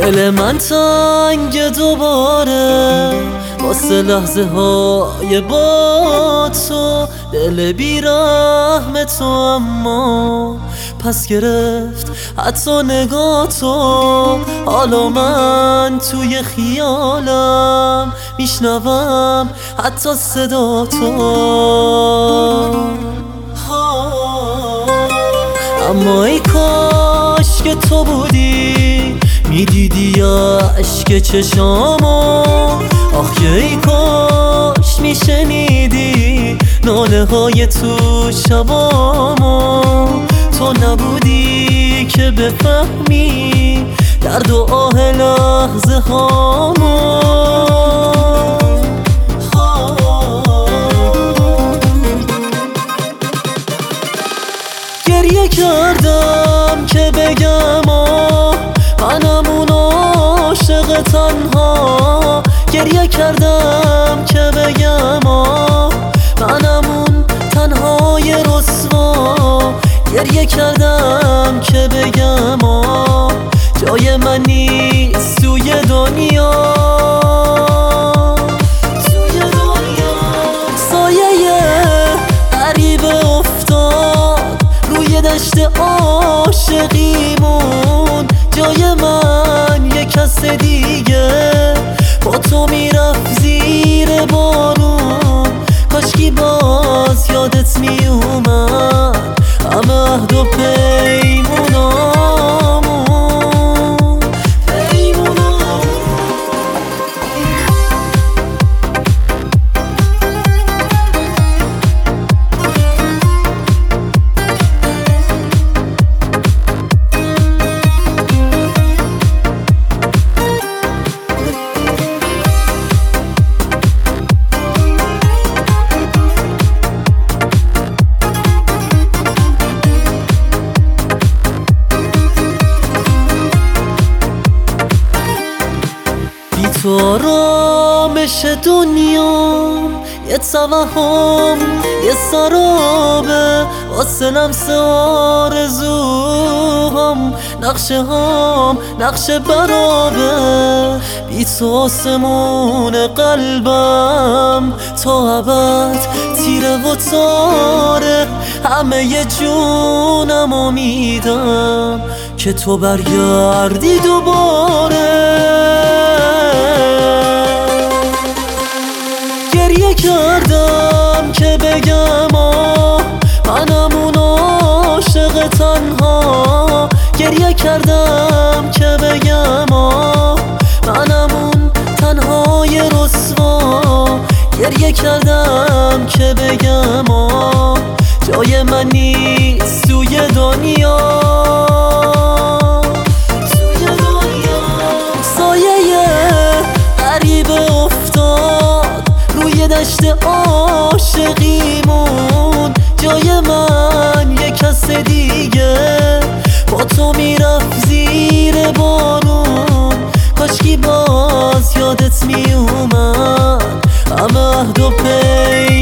دل من تنگ دوباره واسه لحظه های با تو، دل بیرحم تو اما پس گرفت حتی نگاه تو. حالا من توی خیالم میشنوم حتی صدا تو، اما ای کاش که تو بودی میدیدی اشک چشامو. آخ ای کاش میشنیدی ناله های تو شبامو. تو نبودی که بفهمی درد و آه لحظه هامو. گریه کردم که بگم منم اون عاشق تنها. گریه کردم که بگم منم اون تنهای رسوا. گریه کردم که بگم جای من نیست توی دنیا. سایه غریبه افتاد روی دشت عاشقیمون. جای من یه کس دیگه با تو میرفت زیر بارون. کاشکی باز یادت میومد همه عهد و پیمونامون. تو آرامش دنیام یه توهم یه سرابه واسه لمس آرزوهام. نقشه هام نقشه برابه بی تو آسمون قلبم تا ابد تیره و تاره. همه ی جونمو میدم که تو برگردی دوباره. گریه کردم که بگم منم اون عاشق تنها. گریه کردم که بگم منم اون تنهای رسوا. گریه کردم که بگم جای من نیست توی دنیا. سایه غریبه افتاد روی دشت عاشقیمون. جای من یه کس دیگه با تو میرفت زیر بارون. کاشکی باز یادت میومد همه عهد و